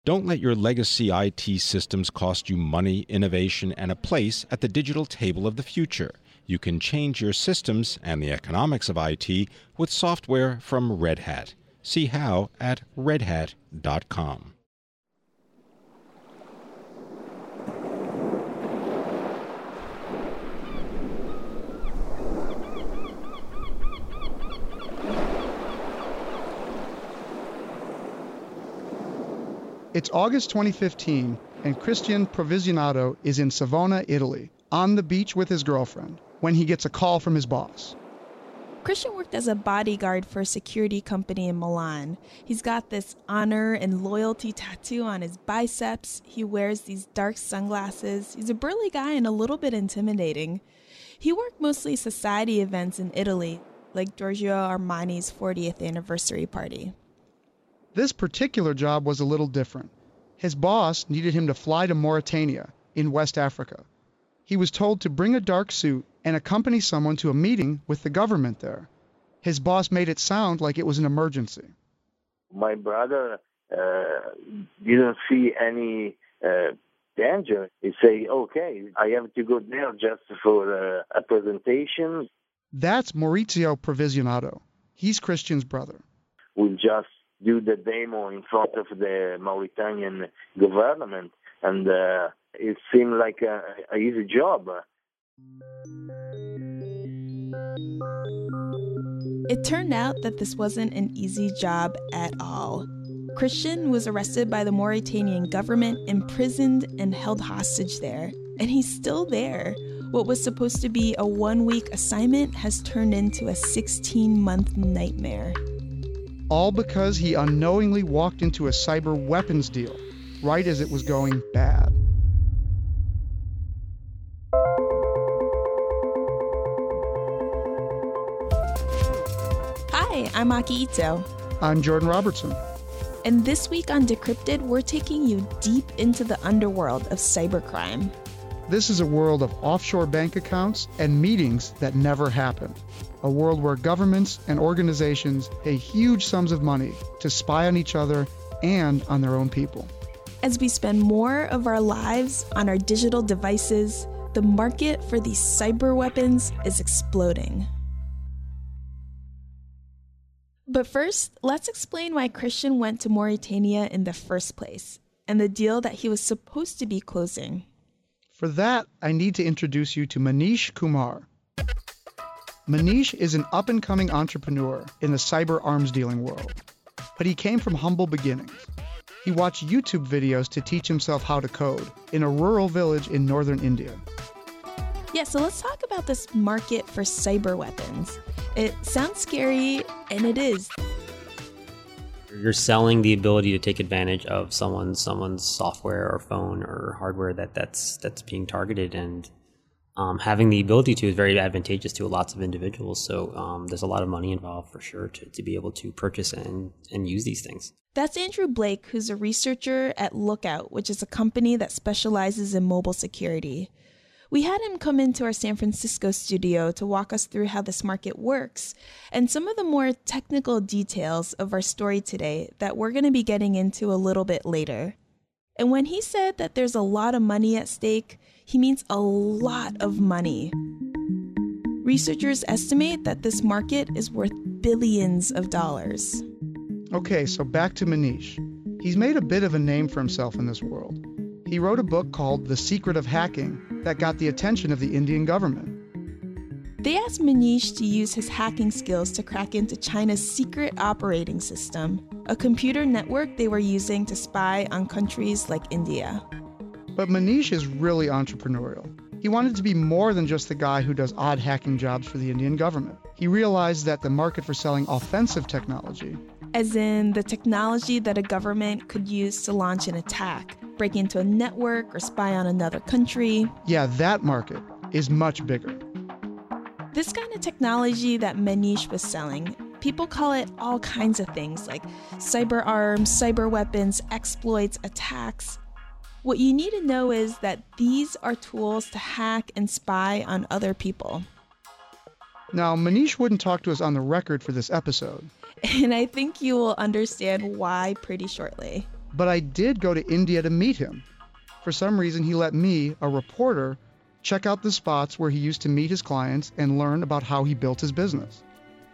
Don't let your legacy IT systems cost you money, innovation, and a place at the digital table of the future. You can change your systems and the economics of IT with software from Red Hat. See how at redhat.com. It's August 2015, and Christian Provizionato is in Savona, Italy, on the beach with his girlfriend, when he gets a call from his boss. Christian worked as a bodyguard for a security company in Milan. He's got this honor and loyalty tattoo on his biceps. He wears these dark sunglasses. He's a burly guy and a little bit intimidating. He worked mostly society events in Italy, like Giorgio Armani's 40th anniversary party. This particular job was a little different. His boss needed him to fly to Mauritania, in West Africa. He was told to bring a dark suit and accompany someone to a meeting with the government there. His boss made it sound like it was an emergency. My brother didn't see any danger. He say, okay, I have to go there just for a presentation. That's Maurizio Provizionato. He's Christian's brother. We'll just do the demo in front of the Mauritanian government, and it seemed like a easy job. It turned out that this wasn't an easy job at all. Christian was arrested by the Mauritanian government, imprisoned, and held hostage there. And he's still there. What was supposed to be a 1-week assignment has turned into a 16-month nightmare. All because he unknowingly walked into a cyber weapons deal, right as it was going bad. Hi, I'm Aki Ito. I'm Jordan Robertson. And this week on Decrypted, we're taking you deep into the underworld of cybercrime. This is a world of offshore bank accounts and meetings that never happened. A world where governments and organizations pay huge sums of money to spy on each other and on their own people. As we spend more of our lives on our digital devices, the market for these cyber weapons is exploding. But first, let's explain why Christian went to Mauritania in the first place and the deal that he was supposed to be closing. For that, I need to introduce you to Manish Kumar. Manish is an up-and-coming entrepreneur in the cyber arms dealing world, but he came from humble beginnings. He watched YouTube videos to teach himself how to code in a rural village in northern India. Yeah, so let's talk about this market for cyber weapons. It sounds scary, and it is. You're selling the ability to take advantage of someone's software or phone or hardware that's being targeted, and having the ability to is very advantageous to lots of individuals. So there's a lot of money involved for sure to be able to purchase and use these things. That's Andrew Blake, who's a researcher at Lookout, which is a company that specializes in mobile security. We had him come into our San Francisco studio to walk us through how this market works and some of the more technical details of our story today that we're going to be getting into a little bit later. And when he said that there's a lot of money at stake, he means a lot of money. Researchers estimate that this market is worth billions of dollars. Okay, so back to Manish. He's made a bit of a name for himself in this world. He wrote a book called The Secret of Hacking that got the attention of the Indian government. They asked Manish to use his hacking skills to crack into China's secret operating system, a computer network they were using to spy on countries like India. But Manish is really entrepreneurial. He wanted to be more than just the guy who does odd hacking jobs for the Indian government. He realized that the market for selling offensive technology, as in the technology that a government could use to launch an attack, break into a network, or spy on another country. Yeah, that market is much bigger. This kind of technology that Manish was selling, people call it all kinds of things like cyber arms, cyber weapons, exploits, attacks. What you need to know is that these are tools to hack and spy on other people. Now, Manish wouldn't talk to us on the record for this episode. And I think you will understand why pretty shortly. But I did go to India to meet him. For some reason, he let me, a reporter, check out the spots where he used to meet his clients and learn about how he built his business.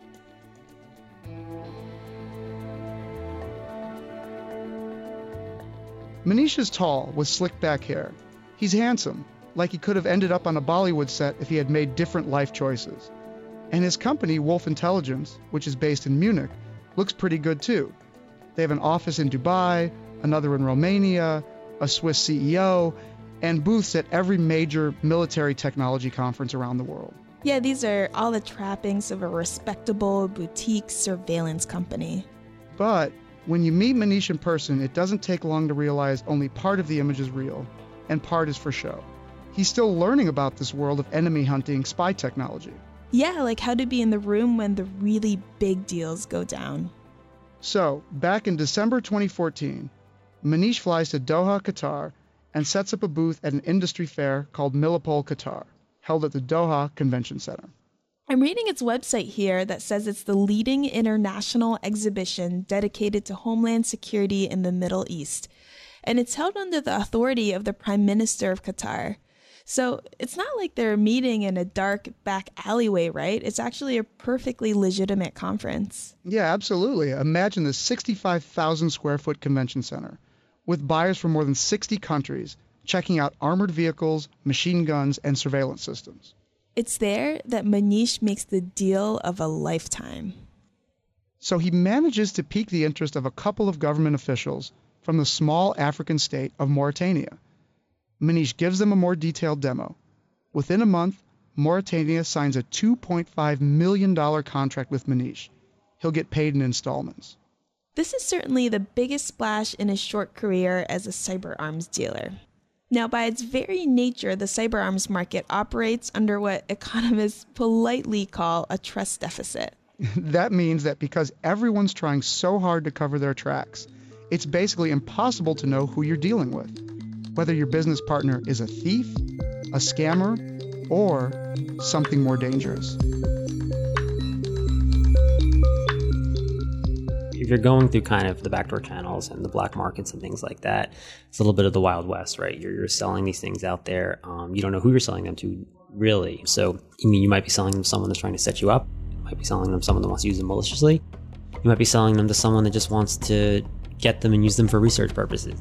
Manish is tall, with slick back hair. He's handsome, like he could have ended up on a Bollywood set if he had made different life choices. And his company, Wolf Intelligence, which is based in Munich, looks pretty good too. They have an office in Dubai, another in Romania, a Swiss CEO, and booths at every major military technology conference around the world. Yeah, these are all the trappings of a respectable boutique surveillance company. But when you meet Manish in person, it doesn't take long to realize only part of the image is real, and part is for show. He's still learning about this world of enemy hunting spy technology. Yeah, like how to be in the room when the really big deals go down. So, back in December 2014, Manish flies to Doha, Qatar, and sets up a booth at an industry fair called Milipol Qatar, held at the Doha Convention Center. I'm reading its website here that says it's the leading international exhibition dedicated to homeland security in the Middle East, and it's held under the authority of the Prime Minister of Qatar. So it's not like they're meeting in a dark back alleyway, right? It's actually a perfectly legitimate conference. Yeah, absolutely. Imagine this 65,000 square foot convention center with buyers from more than 60 countries checking out armored vehicles, machine guns, and surveillance systems. It's there that Manish makes the deal of a lifetime. So he manages to pique the interest of a couple of government officials from the small African state of Mauritania. Manish gives them a more detailed demo. Within a month, Mauritania signs a $2.5 million contract with Manish. He'll get paid in installments. This is certainly the biggest splash in his short career as a cyber arms dealer. Now, by its very nature, the cyber arms market operates under what economists politely call a trust deficit. That means that because everyone's trying so hard to cover their tracks, it's basically impossible to know who you're dealing with, whether your business partner is a thief, a scammer, or something more dangerous. If you're going through kind of the backdoor channels and the black markets and things like that, it's a little bit of the Wild West, right? You're selling these things out there. You don't know who you're selling them to, really. So, you might be selling them to someone that's trying to set you up. You might be selling them to someone that wants to use them maliciously. You might be selling them to someone that just wants to get them and use them for research purposes.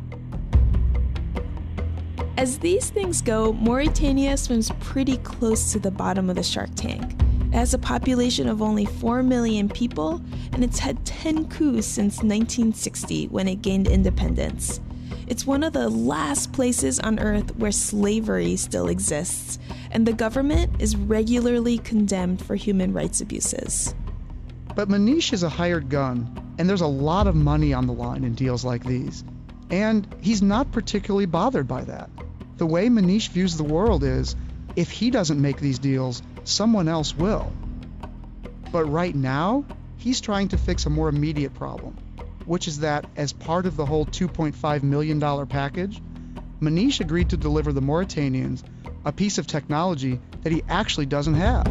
As these things go, Mauritania swims pretty close to the bottom of the shark tank. It has a population of only 4 million people, and it's had 10 coups since 1960 when it gained independence. It's one of the last places on Earth where slavery still exists, and the government is regularly condemned for human rights abuses. But Manish is a hired gun, and there's a lot of money on the line in deals like these. And he's not particularly bothered by that. The way Manish views the world is, if he doesn't make these deals, someone else will. But right now, he's trying to fix a more immediate problem, which is that as part of the whole $2.5 million package, Manish agreed to deliver the Mauritanians a piece of technology that he actually doesn't have.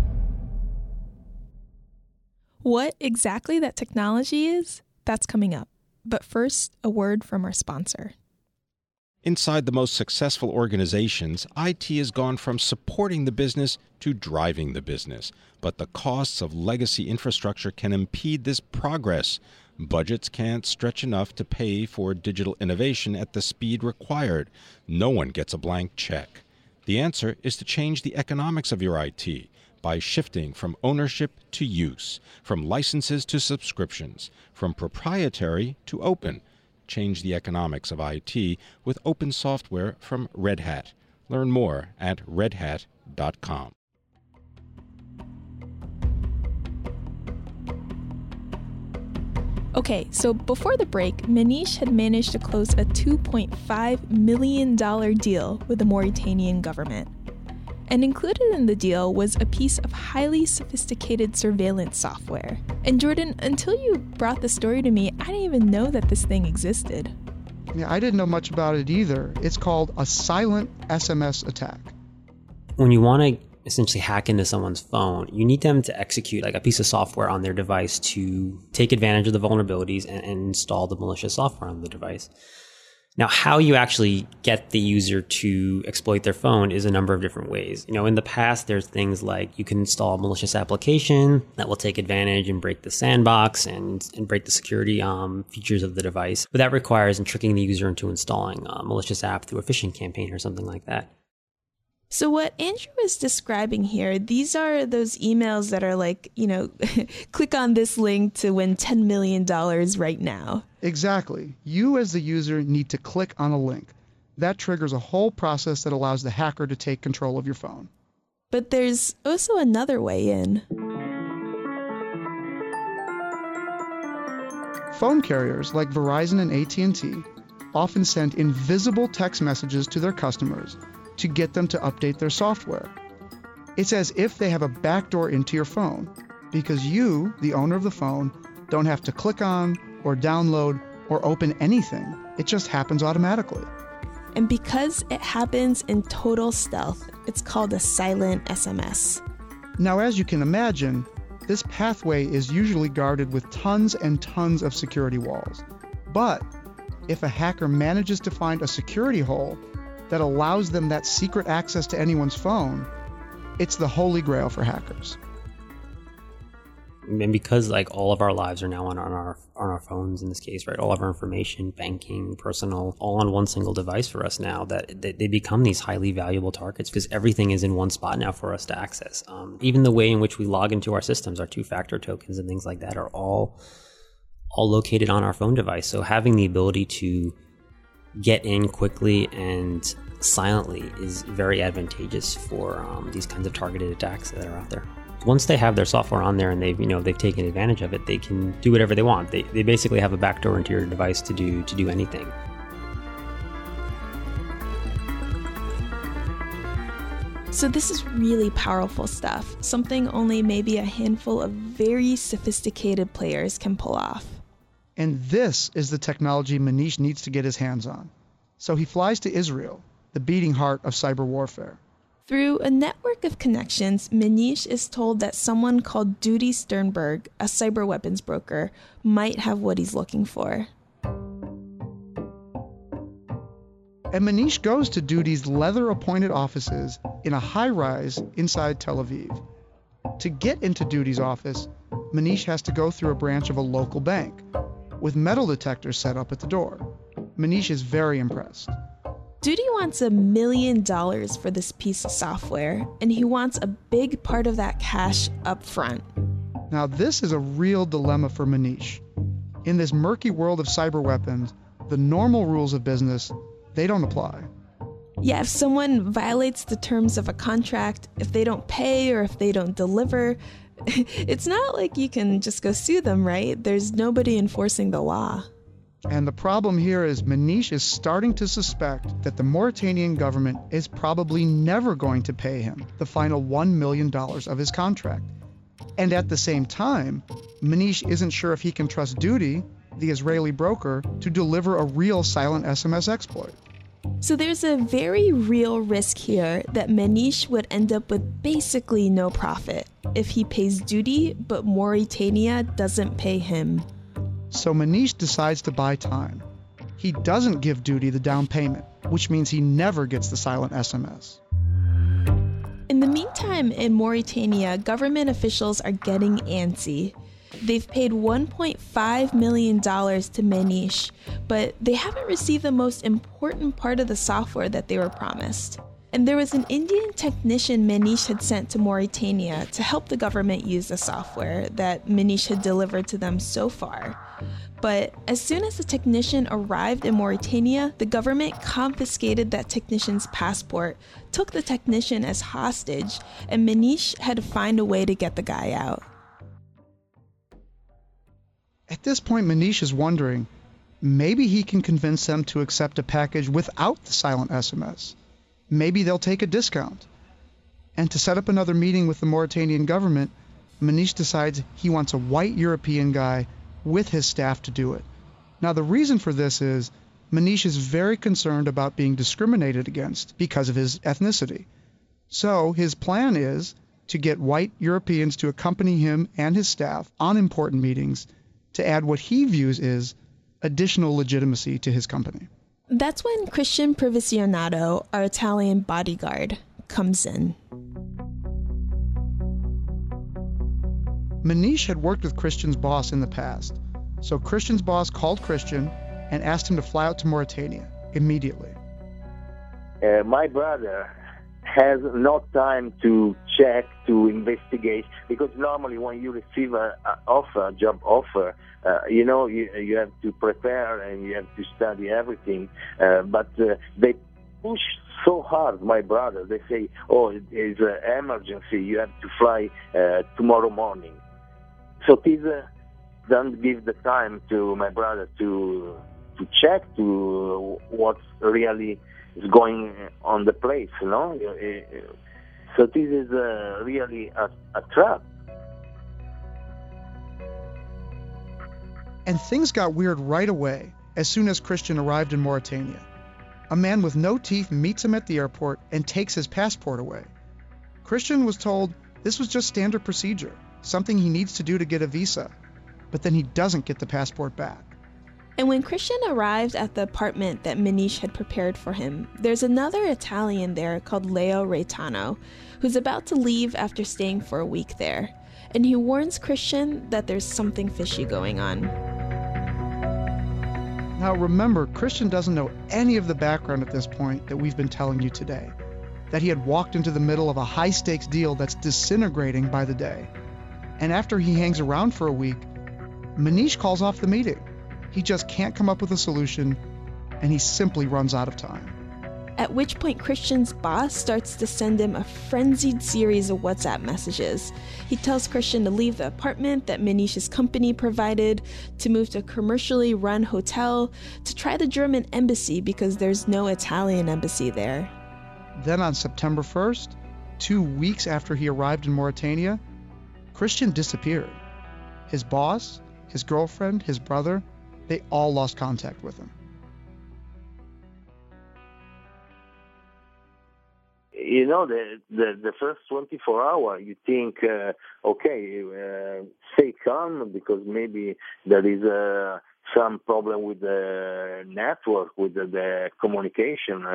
What exactly that technology is, that's coming up. But first, a word from our sponsor. Inside the most successful organizations, IT has gone from supporting the business to driving the business. But the costs of legacy infrastructure can impede this progress. Budgets can't stretch enough to pay for digital innovation at the speed required. No one gets a blank check. The answer is to change the economics of your IT by shifting from ownership to use, from licenses to subscriptions, from proprietary to open. Change the economics of IT with open software from Red Hat. Learn more at redhat.com. Okay, so before the break, Manish had managed to close a $2.5 million deal with the Mauritanian government. And included in the deal was a piece of highly sophisticated surveillance software. And Jordan, until you brought the story to me, I didn't even know that this thing existed. Yeah, I didn't know much about it either. It's called a silent SMS attack. When you want to essentially hack into someone's phone, you need them to execute like a piece of software on their device to take advantage of the vulnerabilities and install the malicious software on the device. Now, how you actually get the user to exploit their phone is a number of different ways. In the past, there's things like you can install a malicious application that will take advantage and break the sandbox and break the security features of the device. But that requires tricking the user into installing a malicious app through a phishing campaign or something like that. So what Andrew is describing here, these are those emails that are like, click on this link to win $10 million right now. Exactly. You as the user need to click on a link. That triggers a whole process that allows the hacker to take control of your phone. But there's also another way in. Phone carriers like Verizon and AT&T often send invisible text messages to their customers to get them to update their software. It's as if they have a backdoor into your phone, because you, the owner of the phone, don't have to click on or download or open anything. It just happens automatically. And because it happens in total stealth, it's called a silent SMS. Now, as you can imagine, this pathway is usually guarded with tons and tons of security walls. But if a hacker manages to find a security hole that allows them that secret access to anyone's phone, it's the holy grail for hackers. And because all of our lives are now on our phones in this case, right? All of our information, banking, personal, all on one single device for us now, that they become these highly valuable targets because everything is in one spot now for us to access. Even the way in which we log into our systems, our two-factor tokens and things like that are all located on our phone device. So having the ability to get in quickly and silently is very advantageous for these kinds of targeted attacks that are out there. Once they have their software on there and they've taken advantage of it, they can do whatever they want. They basically have a backdoor into your device to do anything. So this is really powerful stuff, something only maybe a handful of very sophisticated players can pull off. And this is the technology Manish needs to get his hands on. So he flies to Israel, the beating heart of cyber warfare. Through a network of connections, Manish is told that someone called Duty Sternberg, a cyber weapons broker, might have what he's looking for. And Manish goes to Duty's leather-appointed offices in a high-rise inside Tel Aviv. To get into Duty's office, Manish has to go through a branch of a local bank, with metal detectors set up at the door. Manish is very impressed. Duty wants $1 million for this piece of software, and he wants a big part of that cash up front. Now, this is a real dilemma for Manish. In this murky world of cyber weapons, the normal rules of business, they don't apply. Yeah, if someone violates the terms of a contract, if they don't pay or if they don't deliver, it's not like you can just go sue them, right? There's nobody enforcing the law. And the problem here is Manish is starting to suspect that the Mauritanian government is probably never going to pay him the final $1 million of his contract. And at the same time, Manish isn't sure if he can trust Duty, the Israeli broker, to deliver a real silent SMS exploit. So there's a very real risk here that Manish would end up with basically no profit if he pays Duty, but Mauritania doesn't pay him. So Manish decides to buy time. He doesn't give Duty the down payment, which means he never gets the silent SMS. In the meantime, in Mauritania, government officials are getting antsy. They've paid $1.5 million to Manish, but they haven't received the most important part of the software that they were promised. And there was an Indian technician Manish had sent to Mauritania to help the government use the software that Manish had delivered to them so far. But as soon as the technician arrived in Mauritania, the government confiscated that technician's passport, took the technician as hostage, and Manish had to find a way to get the guy out. At this point, Manish is wondering, maybe he can convince them to accept a package without the silent SMS. Maybe they'll take a discount. And to set up another meeting with the Mauritanian government, Manish decides he wants a white European guy with his staff to do it. Now, the reason for this is Manish is very concerned about being discriminated against because of his ethnicity. So his plan is to get white Europeans to accompany him and his staff on important meetings to add what he views is additional legitimacy to his company. That's when Christian Previsionato, our Italian bodyguard, comes in. Manish had worked with Christian's boss in the past, so Christian's boss called Christian and asked him to fly out to Mauritania immediately. My brother has no time to check, to investigate, because normally when you receive a job offer, you have to prepare and you have to study everything. But they push so hard, my brother. They say, oh, it's an emergency. You have to fly tomorrow morning. So this don't give the time to my brother to check to what's really is going on the place, So this is really a trap. And things got weird right away as soon as Christian arrived in Mauritania. A man with no teeth meets him at the airport and takes his passport away. Christian was told this was just standard procedure, something he needs to do to get a visa, but then he doesn't get the passport back. And when Christian arrived at the apartment that Manish had prepared for him, there's another Italian there called Leo Reitano, who's about to leave after staying for a week there. And he warns Christian that there's something fishy going on. Now remember, Christian doesn't know any of the background at this point that we've been telling you today. That he had walked into the middle of a high-stakes deal that's disintegrating by the day. And after he hangs around for a week, Manish calls off the meeting. He just can't come up with a solution, and he simply runs out of time. At which point Christian's boss starts to send him a frenzied series of WhatsApp messages. He tells Christian to leave the apartment that Manish's company provided, to move to a commercially run hotel, to try the German embassy because there's no Italian embassy there. Then on September 1st, 2 weeks after he arrived in Mauritania, Christian disappeared. His boss, his girlfriend, his brother, they all lost contact with him. The first 24 hours, you think, stay calm because maybe there is some problem with the network, with the communication.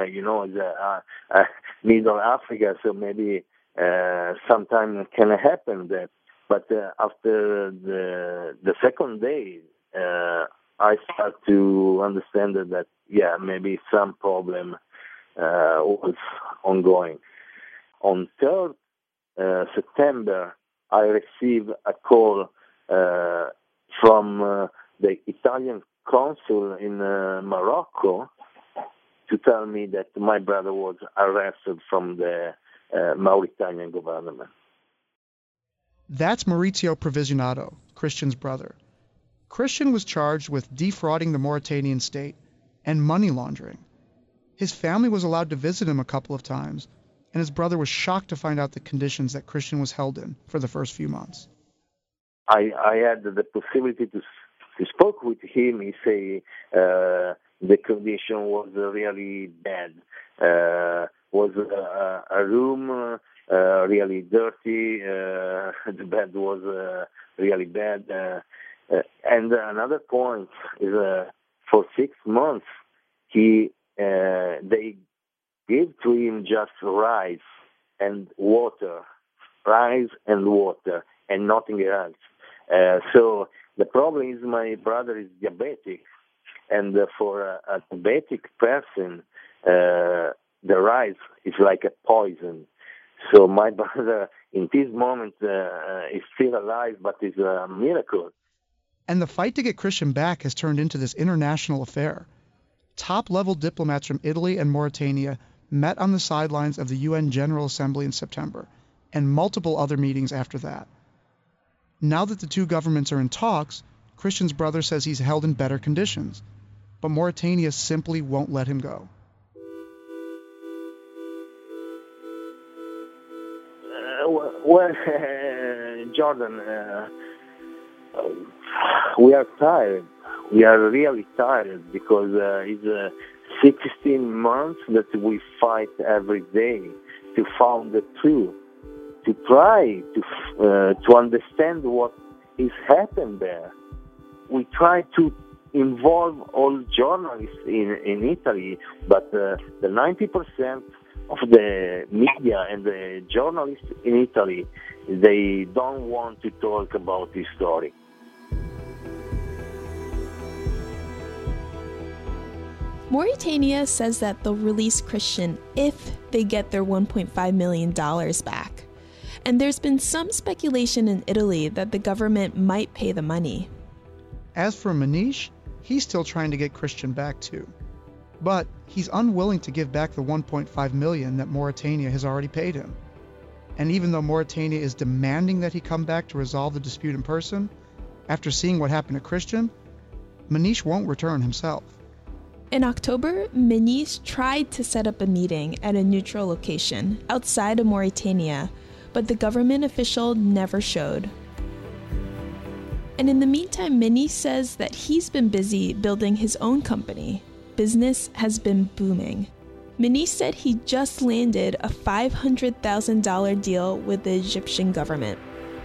Middle Africa, so maybe sometime can happen that. But after the second day, I start to understand that maybe some problem was ongoing. On 3rd September, I received a call from the Italian consul in Morocco to tell me that my brother was arrested from the Mauritanian government. That's Maurizio Previsionato, Christian's brother. Christian was charged with defrauding the Mauritanian state and money laundering. His family was allowed to visit him a couple of times, and his brother was shocked to find out the conditions that Christian was held in for the first few months. I had the possibility to speak with him. He say the condition was really bad. Was a room really dirty. The bed was really bad. And another point is for 6 months they gave to him just rice and water, and nothing else. So the problem is my brother is diabetic, and for a diabetic person, the rice is like a poison. So my brother, in this moment, is still alive, but it's a miracle. And the fight to get Christian back has turned into this international affair. Top-level diplomats from Italy and Mauritania met on the sidelines of the UN General Assembly in September, and multiple other meetings after that. Now that the two governments are in talks, Christian's brother says he's held in better conditions, but Mauritania simply won't let him go. Jordan, we are tired. We are really tired because it's 16 months that we fight every day to find the truth, to try to understand what is happened there. We try to involve all journalists in Italy, but the 90% of the media and the journalists in Italy, they don't want to talk about this story. Mauritania says that they'll release Christian if they get their $1.5 million back. And there's been some speculation in Italy that the government might pay the money. As for Manish, he's still trying to get Christian back too. But he's unwilling to give back the $1.5 million that Mauritania has already paid him. And even though Mauritania is demanding that he come back to resolve the dispute in person, after seeing what happened to Christian, Manish won't return himself. In October, Manish tried to set up a meeting at a neutral location outside of Mauritania, but the government official never showed. And in the meantime, Manish says that he's been busy building his own company. Business has been booming. Manish said he just landed a $500,000 deal with the Egyptian government.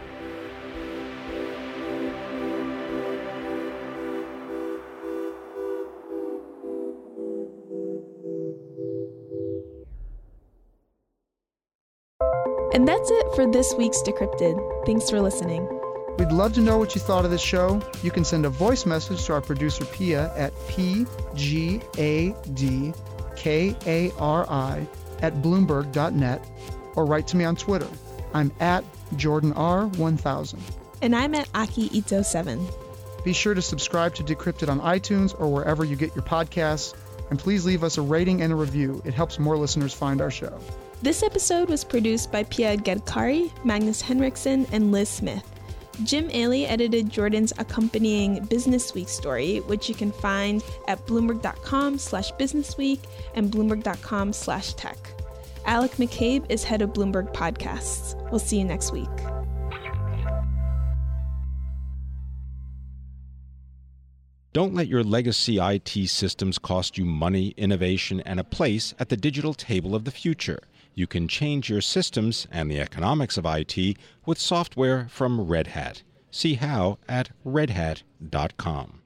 And that's it for this week's Decrypted. Thanks for listening. We'd love to know what you thought of this show. You can send a voice message to our producer Pia at pgadkari@bloomberg.net or write to me on Twitter. I'm at JordanR1000. And I'm at Aki Ito7. Be sure to subscribe to Decrypted on iTunes or wherever you get your podcasts. And please leave us a rating and a review. It helps more listeners find our show. This episode was produced by Pia Gadkari, Magnus Henriksen, and Liz Smith. Jim Ailey edited Jordan's accompanying Business Week story, which you can find at Bloomberg.com/businessweek and Bloomberg.com/tech. Alec McCabe is head of Bloomberg Podcasts. We'll see you next week. Don't let your legacy IT systems cost you money, innovation, and a place at the digital table of the future. You can change your systems and the economics of IT with software from Red Hat. See how at redhat.com.